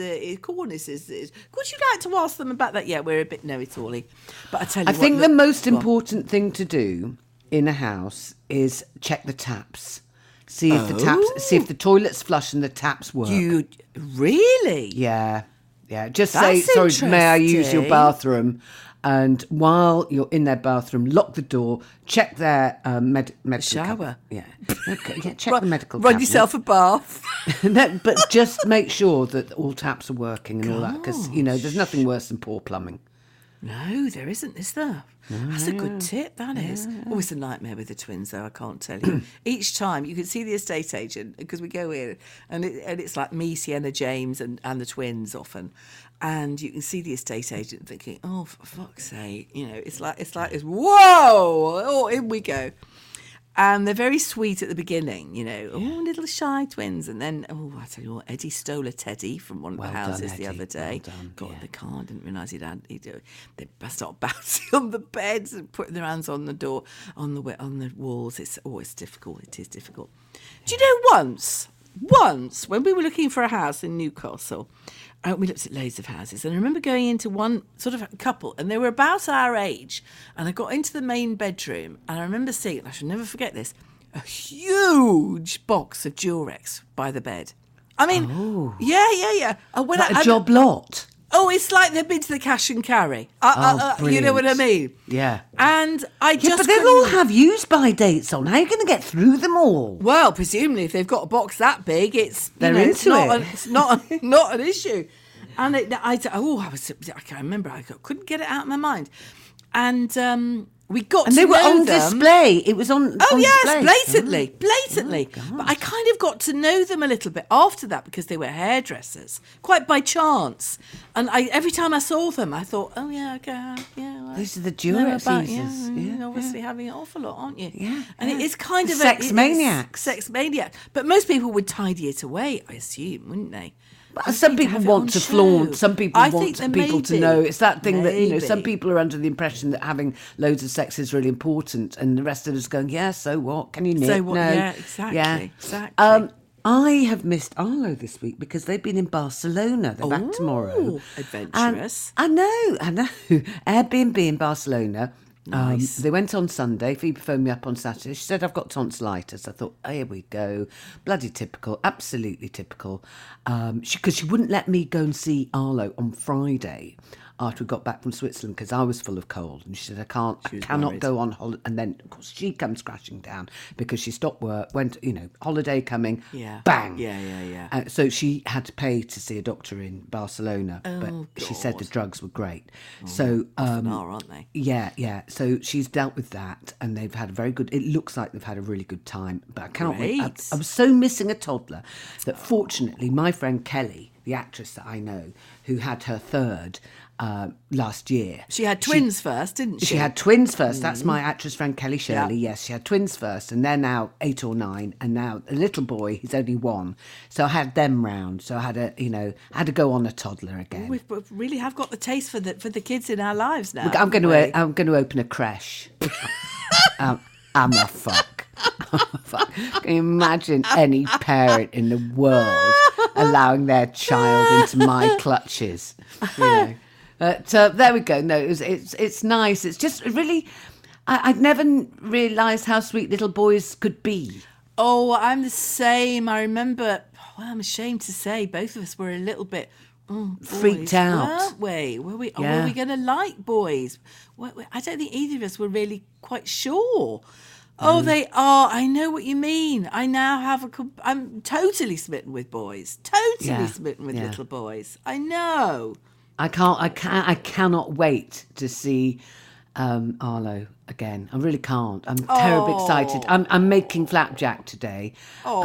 Would you like to ask them about that? Yeah, we're a bit know-it-all-y. But I tell you I think the most important thing to do in a house is check the taps. See if the toilet's flush and the taps work. You really? Yeah. Just say, sorry, may I use your bathroom? And while you're in their bathroom, lock the door, check their medical shower. Yeah, check the medical Run yourself a bath. But just make sure that all taps are working and all that, because, there's nothing worse than poor plumbing. No, there isn't, is there? That's a good tip, that is. Always a nightmare with the twins, though, I can't tell you. Each time, you can see the estate agent, because we go in, and it's like me, Sienna, James, and the twins often. And you can see the estate agent thinking, oh, for fuck's sake, it's like this, whoa, in we go. And they're very sweet at the beginning, little shy twins. And then, I tell you what, Eddie stole a teddy from one of the houses the other day. Got in the car, didn't realise he'd they start bouncing on the beds and putting their hands on the door, on the walls. It's difficult. It is difficult. Do you know, once when we were looking for a house in Newcastle, we looked at loads of houses, and I remember going into one sort of a couple, and they were about our age, and I got into the main bedroom, and I remember seeing, and I shall never forget this, a huge box of Durex by the bed. I mean, yeah. A job lot. Oh, it's like they've been to the cash and carry. You know what I mean? Yeah. And I just... but they'll all have use-by dates on. How are you going to get through them all? Well, presumably, if they've got a box that big, it's it's not an issue. And I can't remember. I couldn't get it out of my mind. And we got and to they were know on them. Display. It was on. Oh on yes, display. blatantly. But I kind of got to know them a little bit after that because they were hairdressers, quite by chance. And every time I saw them, I thought, oh yeah, okay, yeah. Well, these are the Durex users. You're obviously having an awful lot, aren't you? Yeah. And it is kind of sex maniacs. Sex maniac. But most people would tidy it away, I assume, wouldn't they? Some people want to flaunt. Some people want people to know. It's that thing that, some people are under the impression that having loads of sex is really important, and the rest of us going, yeah, so what? Can you knit? So what? No. Yeah, exactly. I have missed Arlo this week because they've been in Barcelona. They're back tomorrow. Adventurous. And I know. Airbnb in Barcelona. Nice. They went on Sunday. Phoebe phoned me up on Saturday. She said, I've got tonsillitis. I thought, oh, here we go. Bloody typical. Absolutely typical. Because she wouldn't let me go and see Arlo on Friday after we got back from Switzerland because I was full of cold. And she said, I cannot go on holiday. And then, of course, she comes crashing down because she stopped work, went, holiday coming, bang. Yeah. So she had to pay to see a doctor in Barcelona. But she said the drugs were great. So often are, aren't they? Yeah. So she's dealt with that and they've had it looks like they've had a really good time. But I cannot wait. I was so missing a toddler that fortunately my friend Kelly, the actress that I know, who had her third last year. She had twins first, didn't she? She had twins first. That's my actress friend Kelly Shirley. Yeah. Yes, she had twins first, and they're now 8 or 9, and now a little boy, he's only 1. So I had them round. So I had to go on a toddler again. We really have got the taste for the kids in our lives now. I'm going to open a creche. I'm a fuck. Can you imagine any parent in the world allowing their child into my clutches? But there we go. No, it's nice. It's just really, I'd never realised how sweet little boys could be. Oh, I'm the same. I remember, I'm ashamed to say, both of us were a little bit freaked out, weren't we? Were we going to like boys? I don't think either of us were really quite sure. Oh, they are. I know what you mean. I now I'm totally smitten with boys. Totally smitten with little boys. I know. I cannot wait to see Arlo again. I really can't. I'm terribly excited. I'm making flapjack today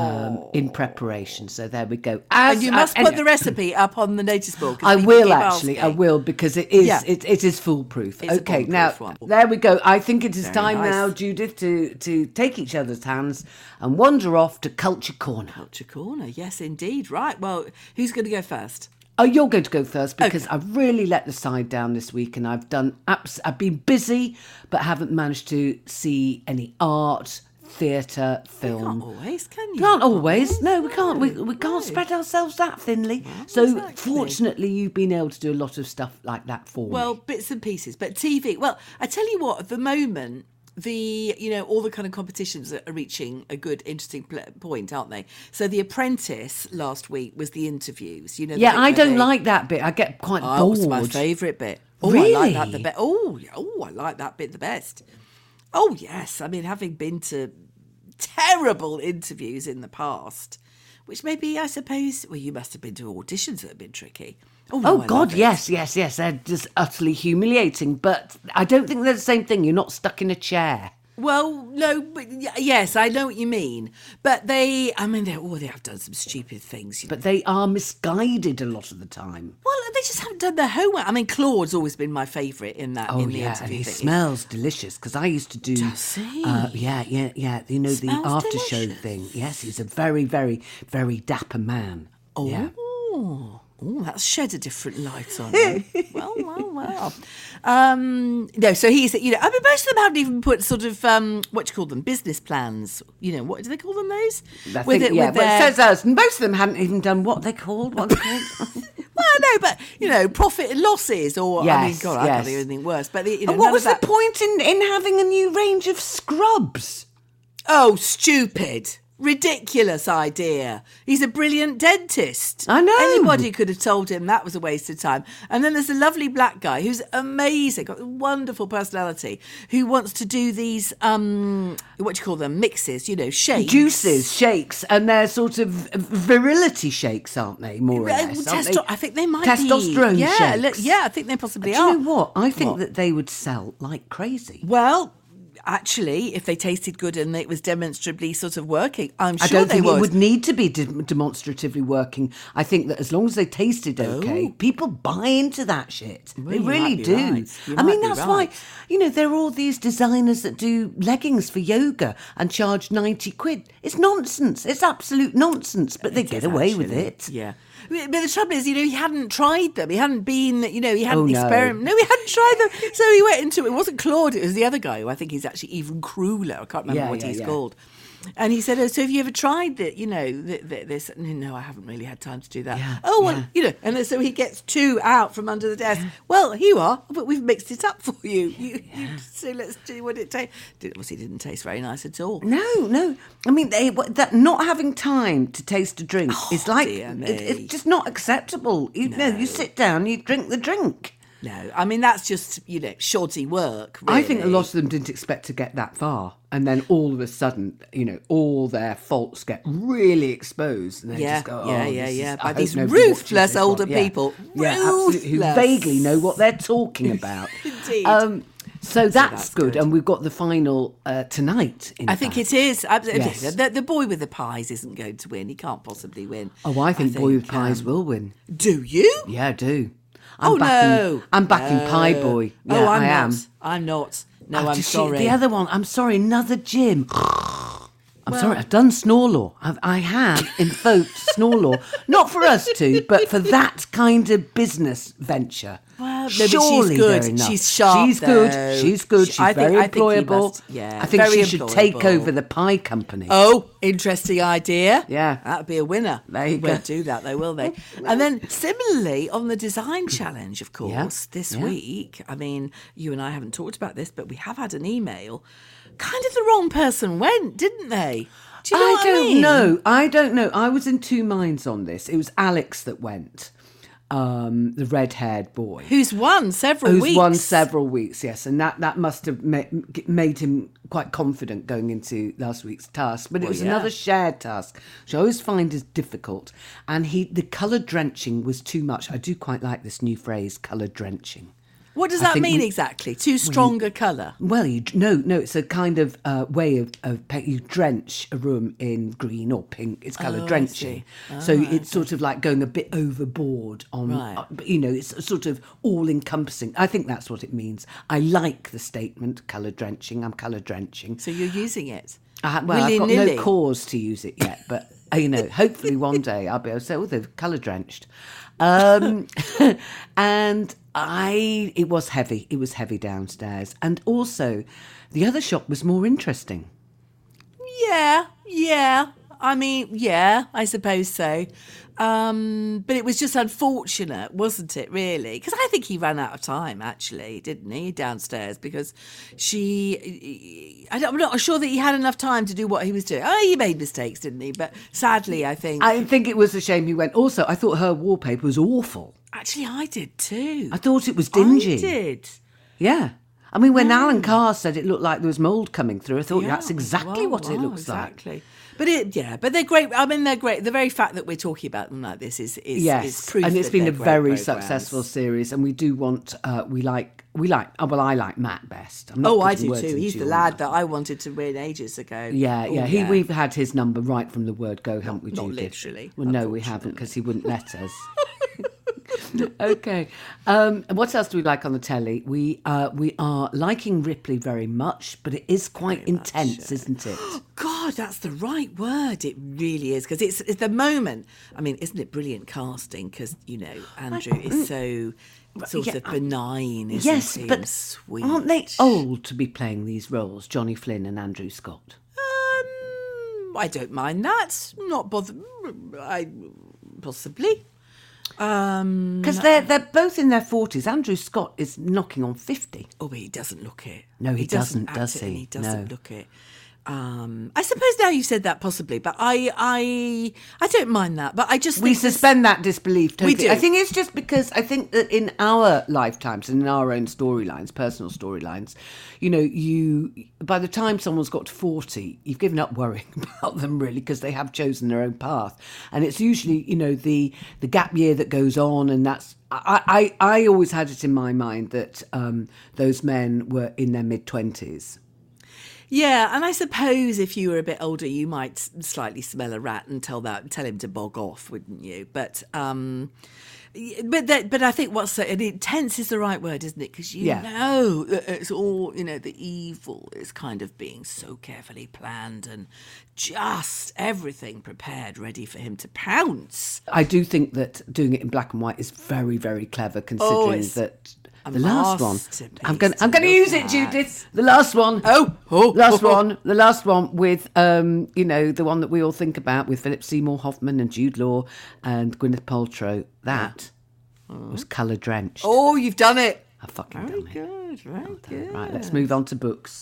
in preparation. So there we go. And you must put the recipe up on the notice board. I will actually. I will because it is it is foolproof. Okay, now there we go. I think it is time now, Judith, to take each other's hands and wander off to Culture Corner. Culture Corner, yes, indeed. Right. Well, who's going to go first? Oh, you're going to go first because I've really let the side down this week and I've been busy but haven't managed to see any art, theatre, film. You can't always, can you? Can't always. No, we can't. We can't spread ourselves that thinly. So fortunately, you've been able to do a lot of stuff like that for me. Well, bits and pieces. But TV, well, I tell you what, at the moment, all the kind of competitions are reaching a good, interesting point, aren't they? So The Apprentice last week was the interviews. I don't like that bit. I get quite bored. It's my favourite bit. Really? I like that the best. I like that bit the best. Oh yes, I mean, having been to terrible interviews in the past, which maybe I suppose. Well, you must have been to auditions that have been tricky. Oh God, yes. They're just utterly humiliating. But I don't think they're the same thing. You're not stuck in a chair. Well, no, but yes, I know what you mean. But they have done some stupid things. But they are misguided a lot of the time. Well, they just haven't done their homework. I mean, Claude's always been my favourite in that. Oh, in the yeah, interview and he thing. Smells delicious because I used to do. Does he? Yeah. Smells the after delicious. show thing. Yes, he's a very, very, very dapper man. Oh. Yeah. Oh, that's shed a different light on him. Well. No, so he's, I mean, most of them haven't even put sort of, what do you call them, business plans. What do they call them, those? It says us. Most of them hadn't even done what they're called. Well, no, but, profit and losses, or, yes, I mean, God, I can't think of anything worse. But, and what was the point in having a new range of scrubs? Oh, stupid. Ridiculous idea. He's a brilliant dentist. I know. Anybody could have told him that was a waste of time. And then there's a lovely black guy who's amazing, got a wonderful personality, who wants to do these, what do you call them, mixes, shakes. Juices, shakes, and they're sort of virility shakes, aren't they, more or less? I think they might Testosterone be. shakes. Yeah, I think they possibly are. Do you know what? I think that they would sell like crazy. Well, actually, if they tasted good and it was demonstrably sort of working, I'm sure I don't think it would need to be demonstratively working. I think that as long as they tasted okay, people buy into that shit. Well, they really do. Right. I mean, that's why, there are all these designers that do leggings for yoga and charge 90 quid. It's nonsense. It's absolute nonsense, but they get away with it. Yeah. But the trouble is, he hadn't tried them. He hadn't been, he hadn't experimented. No, he hadn't tried them. So he went into it. It wasn't Claude. It was the other guy who I think he's actually even crueler. I can't remember what he's called. And he said, so have you ever tried that, this? No, I haven't really had time to do that. And so he gets 2 out from under the desk. Yeah. Well, here you are, but we've mixed it up for you. So let's do what it tastes. Obviously, it didn't taste very nice at all. No. I mean, that not having time to taste a drink is like, it's just not acceptable. You sit down, you drink the drink. No, I mean, that's just, shoddy work, really. I think a lot of them didn't expect to get that far. And then all of a sudden, all their faults get really exposed. And they just go, by these ruthless older people. Yeah, absolutely. Who vaguely know what they're talking about. Indeed. So that's good. And we've got the final tonight. I think it is. Yes. The boy with the pies isn't going to win. He can't possibly win. Oh, I think Boy with Pies will win. Do you? Yeah, I do. I'm backing Pie Boy. Yeah, I am. I'm not. No, I'm sorry. The other one, I'm sorry, another Jim. I'm sorry, I've done Snore Law. I have invoked Snore Law. Not for us two, but for that kind of business venture. Well, surely she's good. She's sharp. She's good. She's good. She's very employable. I think she should take over the pie company. Oh, interesting idea. Yeah. That'd be a winner. There you won't do that, though, will they? And then similarly, on the design challenge, of course, this week, I mean, you and I haven't talked about this, but we have had an email. Kind of the wrong person went, didn't they? Do you know what I mean? I don't know. I was in two minds on this. It was Alex that went. The red-haired boy. Who's won several weeks. Yes. And that must have made him quite confident going into last week's task. But it was another shared task, which I always find is difficult. And the colour drenching was too much. I do quite like this new phrase, colour drenching. What does that mean exactly? Too strong a colour? Well, no, it's a kind of way of you drench a room in green or pink. It's colour drenching. So it's sort of like going a bit overboard on, it's sort of all-encompassing. I think that's what it means. I like the statement, colour drenching. I'm colour drenching. So you're using it? I've got no cause to use it yet, but, hopefully one day I'll be able to say, they're colour drenched. And it was heavy. It was heavy downstairs. And also, the other shop was more interesting. Yeah. I mean, I suppose so. But it was just unfortunate, wasn't it, really? Because I think he ran out of time, actually, didn't he, downstairs? Because I'm not sure that he had enough time to do what he was doing. Oh, he made mistakes, didn't he? But sadly, I think it was a shame he went. Also, I thought her wallpaper was awful. Actually, I did too. I thought it was dingy. I did. Yeah. I mean, when Alan Carr said it looked like there was mould coming through, I thought that's exactly what it looks like. But they're great. I mean, they're great. The very fact that we're talking about them like this is proof. And it's been a very successful series, and we do want. I like Matt best. I do too. He's the lad that I wanted to win ages ago. Yeah. We've had his number right from the word go, haven't we, Judith? Not literally. Well, no, we haven't, because he wouldn't let us. Okay. What else do we like on the telly? We are liking Ripley very much, but it is quite intense, isn't it? God, that's the right word. It really is, because it's the moment. I mean, isn't it brilliant casting? Because Andrew is so sort of benign, isn't he? But sweet. Aren't they old to be playing these roles, Johnny Flynn and Andrew Scott? I don't mind that. Not bother. Possibly. Because they're both in their 40s. Andrew Scott is knocking on 50. Oh, but he doesn't look it. No, he doesn't, does he? He doesn't look it. I suppose now you said that possibly, but I don't mind that. But I just we suspend that disbelief. Totally. We do. I think it's just because I think that in our lifetimes and in our own storylines, personal storylines, you by the time someone's got to 40, you've given up worrying about them really because they have chosen their own path, and it's usually the gap year that goes on, and that's. I always had it in my mind that those men were in their mid-20s. Yeah, and I suppose if you were a bit older, you might slightly smell a rat and tell him to bog off, wouldn't you? But I think what's so intense is the right word, isn't it? Because know that it's all the evil is kind of being so carefully planned and just everything prepared, ready for him to pounce. I do think that doing it in black and white is very, very clever, considering that. The last one. I'm going to use it, Judith. The last one. The last one with, the one that we all think about with Philip Seymour Hoffman and Jude Law and Gwyneth Paltrow. That was colour drenched. Oh, you've done it. I've fucking done it. Very good. Right, let's move on to books.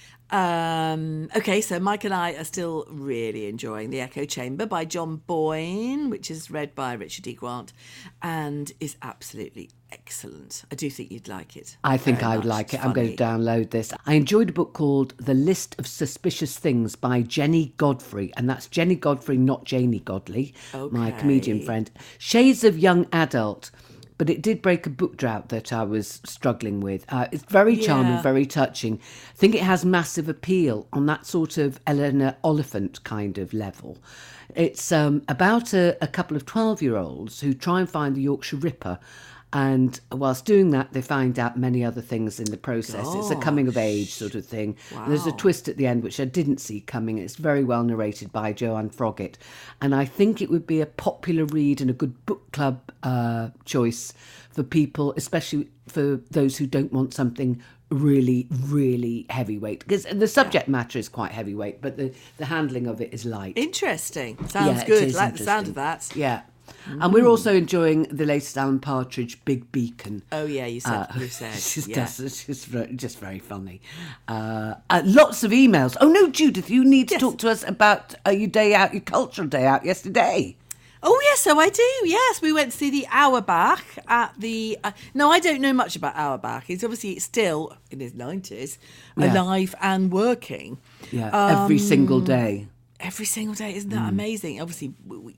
Okay, so Mike and I are still really enjoying The Echo Chamber by John Boyne, which is read by Richard E. Grant and is absolutely excellent. I do think you'd like it. I think I would like it. I'm going to download this. I enjoyed a book called The List of Suspicious Things by Jenny Godfrey, and that's Jenny Godfrey, not Janie Godley, my comedian friend. Shades of Young Adult. But it did break a book drought that I was struggling with. It's very charming, very touching. I think it has massive appeal on that sort of Eleanor Oliphant kind of level. It's about a couple of 12-year-olds who try and find the Yorkshire Ripper. And whilst doing that, they find out many other things in the process. Gosh. It's a coming-of-age sort of thing. Wow. And there's a twist at the end, which I didn't see coming. It's very well narrated by Joanne Froggatt. And I think it would be a popular read and a good book club choice for people, especially for those who don't want something really, really heavyweight. Because the subject matter is quite heavyweight, but the handling of it is light. Interesting. Sounds good. Like the sound of that. Yeah. And we're also enjoying the latest Alan Partridge, Big Beacon. Oh, yeah, you said. It's just very funny. Lots of emails. Oh, no, Judith, you need to talk to us about your cultural day out yesterday. Oh, yes, so I do. Yes, we went to see the Auerbach at the... no, I don't know much about Auerbach. He's obviously still in his 90s, alive and working. Yeah, every single day. Every single day, isn't that amazing? Obviously,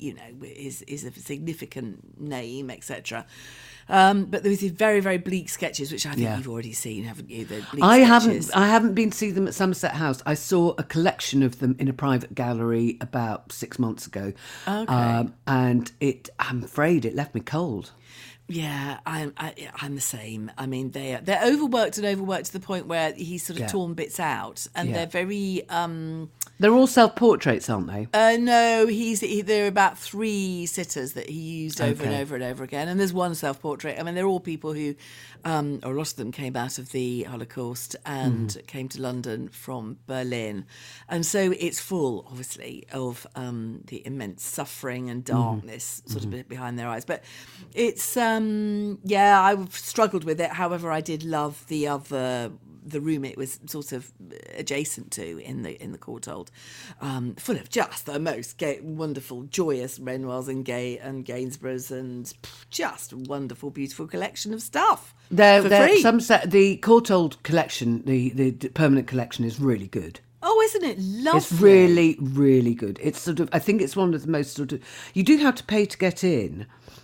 is a significant name, etc. But there was these very, very bleak sketches, which I think you've already seen, haven't you? The bleak sketches. I haven't been to see them at Somerset House. I saw a collection of them in a private gallery about 6 months ago. Okay. And I'm afraid it left me cold. Yeah, I'm the same. I mean, they're overworked to the point where he's sort of torn bits out, and they're very. They're all self-portraits, aren't they? No, there are about 3 sitters that he used over and over and over again, and there's one self-portrait. I mean, they're all people who, or a lot of them came out of the Holocaust and came to London from Berlin, and so it's full, obviously, of the immense suffering and darkness sort of behind their eyes. But it's I've struggled with it. However, I did love the room it was sort of adjacent to in the Courtauld, full of just the most wonderful, joyous Renoirs and Gainsboroughs, and just a wonderful, beautiful collection of stuff. The Courtauld collection, the permanent collection, is really good. Oh, isn't it lovely? It's really, really good. It's sort of, I think it's one of the most sort of, you do have to pay to get in.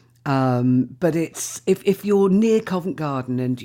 But it's if you're near Covent Garden and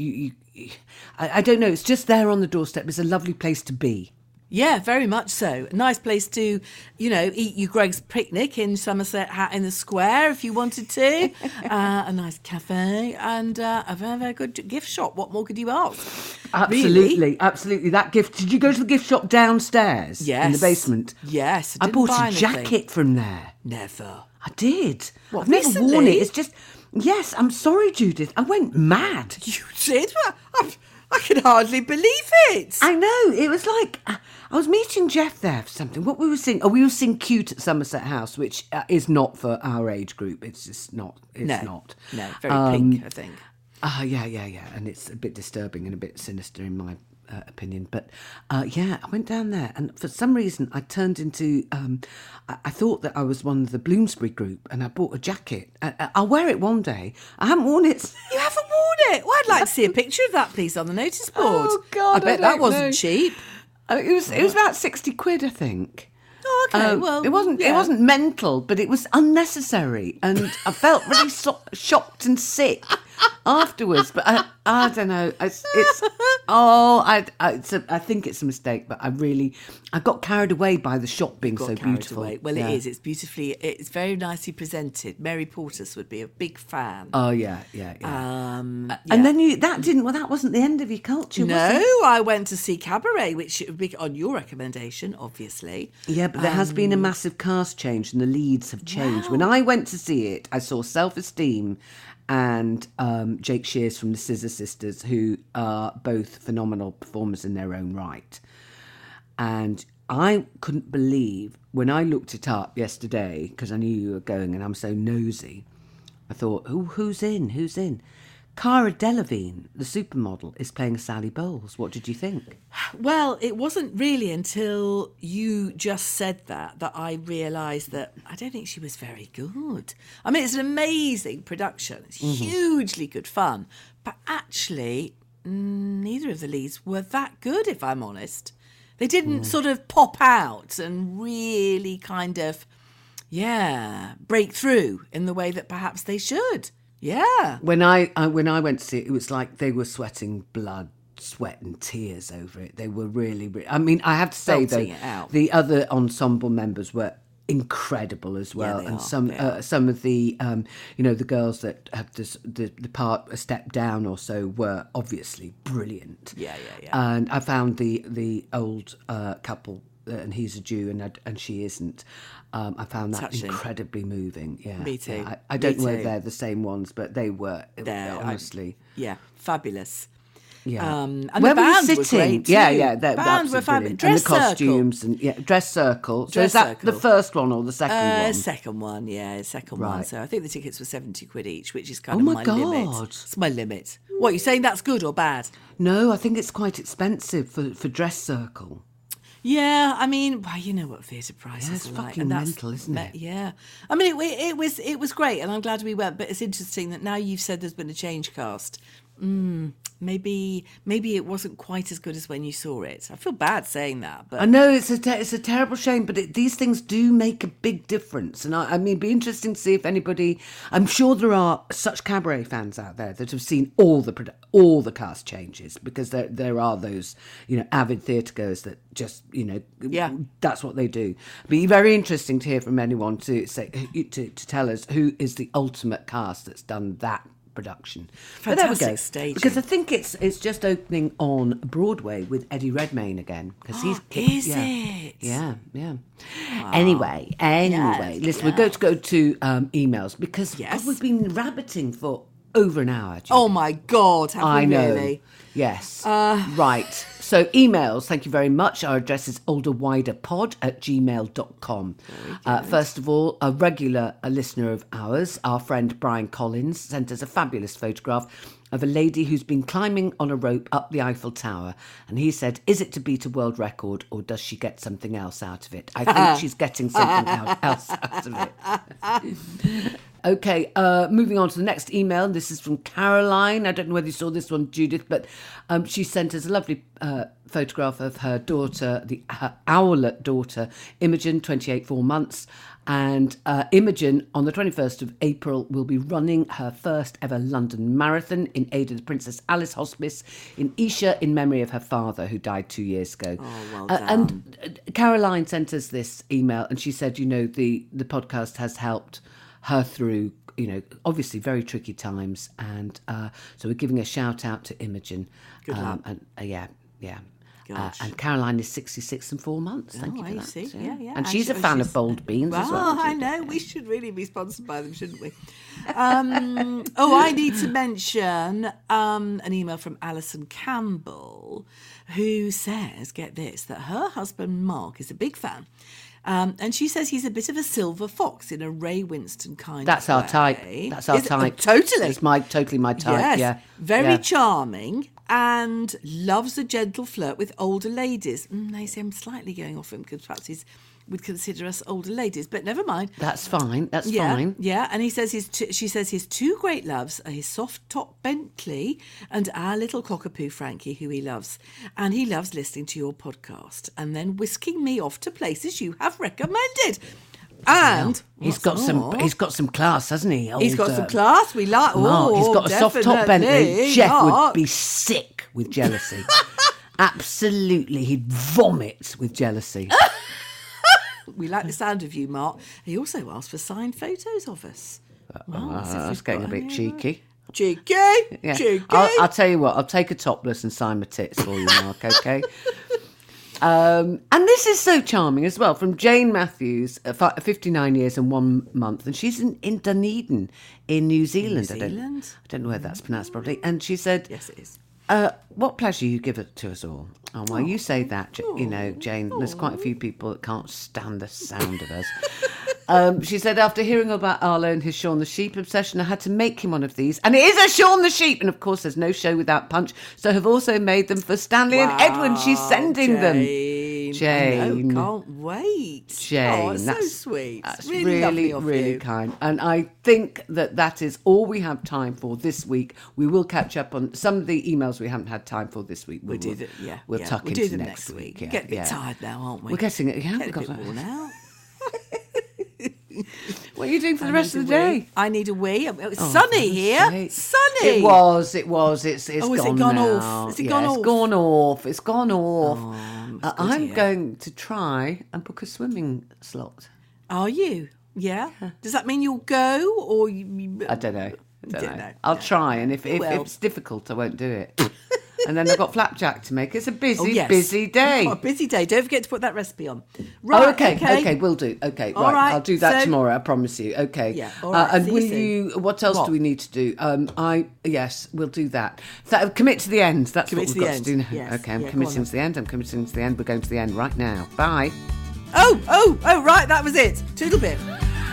I don't know, it's just there on the doorstep. It's a lovely place to be. Yeah, very much so. A nice place to, eat your Greg's picnic in Somerset in the Square if you wanted to. A nice cafe and a very, very good gift shop. What more could you ask? Absolutely, really? Absolutely. That gift. Did you go to the gift shop downstairs? Yes. In the basement? Yes. I bought a jacket from there. Never. I did. What, I've never recently? worn it. It's just... Yes, I'm sorry, Judith. I went mad. You did? I can hardly believe it. I know. It was like... I was meeting Jeff there for something. What we were seeing... we were seeing Cute at Somerset House, which is not for our age group. It's just not. It's not. No, very pink, I think. Yeah. And it's a bit disturbing and a bit sinister in my opinion. But I went down there, and for some reason I turned into. I thought that I was one of the Bloomsbury group, and I bought a jacket. I'll wear it one day. I haven't worn it. You haven't worn it? Well, I'd like to see a picture of that, please, on the notice board. Oh God, I bet that wasn't cheap. It was about £60, I think. Oh, okay. Well, it wasn't mental, but it was unnecessary, and I felt really shocked and sick afterwards. But I don't know. I think it's a mistake, but I got carried away by the shop being so beautiful. Well, it is. It's very nicely presented. Mary Portas would be a big fan. Oh yeah. And then that wasn't the end of your culture. No, was it? I went to see Cabaret, which would be on your recommendation, obviously. Yeah, but there has been a massive cast change, and the leads have changed. Wow. When I went to see it, I saw Self-Esteem and Jake Shears from the Scissor Sisters, who are both phenomenal performers in their own right. And I couldn't believe, when I looked it up yesterday, because I knew you were going and I'm so nosy, I thought, who's in? Cara Delevingne, the supermodel, is playing Sally Bowles. What did you think? Well, it wasn't really until you just said that I realised that I don't think she was very good. I mean, it's an amazing production. It's hugely good fun. But actually, neither of the leads were that good, if I'm honest. They didn't sort of pop out and really kind of, break through in the way that perhaps they should. Yeah. When I went to see it, it was like they were sweating blood, sweat and tears over it. They were really I mean, I have to say, though, the other ensemble members were incredible as well. Yeah, some of the, the girls that have the part a step down or so were obviously brilliant. Yeah. And I found the old couple, and he's a Jew and she isn't. I found that incredibly moving. Yeah, me too. Yeah, I don't know if they're the same ones, but they were honestly. Fabulous. Yeah, and the band were great too. Yeah, the band were fabulous. And the costumes Dress Circle. So is that the first one or the second one? Second one, second one. So I think the tickets were £70 each, which is kind of my limit. It's my limit. What, are you saying that's good or bad? No, I think it's quite expensive for Dress Circle. Yeah, I mean, well, you know what theatre prices are like. It's fucking mental, isn't it? Yeah. I mean, it was great, and I'm glad we went, but it's interesting that now you've said there's been a change cast. Maybe it wasn't quite as good as when you saw it. I feel bad saying that, but I know it's a terrible shame, but these things do make a big difference. And I mean, it'd be interesting to see if anybody. I'm sure there are such Cabaret fans out there that have seen all the cast changes, because there are those avid theatre goers that just that's what they do. It'd be very interesting to hear from anyone to tell us who is the ultimate cast that's done that production. Fantastic staging. Because I think it's just opening on Broadway with Eddie Redmayne again. Because it? Yeah. Wow. Anyway, listen, we're going to go to emails because we've been rabbiting for over an hour. Judy. Oh my God, have we really? Yes. Right. So emails, thank you very much. Our address is olderwiderpod@gmail.com. First of all, a regular listener of ours, our friend Brian Collins, sent us a fabulous photograph of a lady who's been climbing on a rope up the Eiffel Tower. And he said, is it to beat a world record or does she get something else out of it? I think she's getting something else out of it. Okay, moving on to the next email. This is from Caroline. I don't know whether you saw this one, Judith, but she sent us a lovely photograph of her daughter, her owlet daughter, Imogen, 28, 4 months. And Imogen, on the 21st of April, will be running her first ever London Marathon in aid of the Princess Alice Hospice in Esher in memory of her father, who died 2 years ago. Oh, well done. And Caroline sent us this email, and she said, the podcast has helped her through, obviously very tricky times. And so we're giving a shout out to Imogen. Good luck. And and Caroline is 66 and 4 months. Thank you for that. See. Yeah. And she's a fan of Bold Beans as well. I know. We should really be sponsored by them, shouldn't we? I need to mention an email from Alison Campbell, who says, get this, that her husband Mark is a big fan. And she says he's a bit of a silver fox in a Ray Winston kind of way. That's our type. Totally. It's totally my type, yes. Very charming. and loves a gentle flirt with older ladies. They say I'm slightly going off him because perhaps he would consider us older ladies, but never mind. That's fine. That's fine. Yeah, and he says she says his two great loves are his soft top Bentley and our little cockapoo Frankie, who he loves. And he loves listening to your podcast and then whisking me off to places you have recommended. And he's got some class, hasn't he? He's got some class. We like. Mark, he's got a soft top Bentley. Jeff would be sick with jealousy. Absolutely, he'd vomit with jealousy. We like the sound of you, Mark. He also asked for signed photos of us. That's getting a bit cheeky. Cheeky? Yeah. Cheeky? I'll tell you what, I'll take a topless and sign my tits for you, Mark, okay? And this is so charming as well, from Jane Matthews, 59 years and 1 month, and she's in Dunedin in New Zealand. I don't know whether that's pronounced properly. And she said, yes, it is. What pleasure you give it to us all. Oh, well, you say that, Jane. There's quite a few people that can't stand the sound of us. She said, after hearing about Arlo and his Shaun the Sheep obsession, I had to make him one of these. And it is a Shaun the Sheep. And, of course, there's no show without punch. So I have also made them for Stanley and Edwin. She's sending them. Jane. I can't wait. Jane. That's so sweet. That's really, really kind. And I think that is all we have time for this week. We will catch up on some of the emails we haven't had time for this week. We'll tuck into next week. We're getting a bit tired now, aren't we? We're getting it. Yeah, we've got a bit worn out. What are you doing for the rest of the day? I need a wee. It's sunny here. Sunny. It was. It's gone off? Is it gone off? It's gone off. It's gone off. I'm going to try and book a swimming slot. Are you? Yeah. Does that mean you'll go or you? I don't know. I'll try, and if it's difficult, I won't do it. And then I've got flapjack to make. It's a busy day. A busy day. Don't forget to put that recipe on. Right, okay, will do. Okay, right. I'll do that tomorrow, I promise you. Okay. Yeah, all right. And what else do we need to do? Yes, we'll do that. Commit to the end. That's what we've got to do now. Yes. Okay, I'm committing to the end. We're going to the end right now. Bye. Oh, right, that was it. Toodle bit.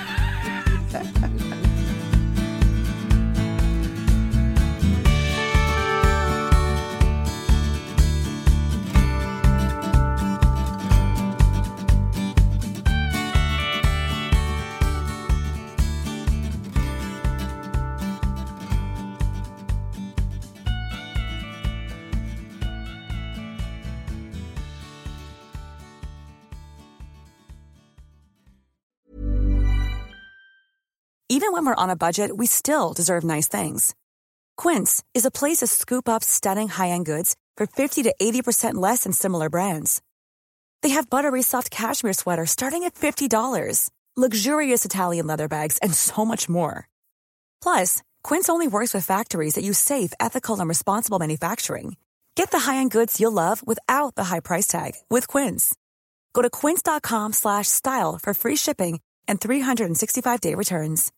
Even when we're on a budget, we still deserve nice things. Quince is a place to scoop up stunning high-end goods for 50 to 80% less than similar brands. They have buttery soft cashmere sweaters starting at $50, luxurious Italian leather bags, and so much more. Plus, Quince only works with factories that use safe, ethical, and responsible manufacturing. Get the high-end goods you'll love without the high price tag with Quince. Go to quince.com/style for free shipping and 365-day returns.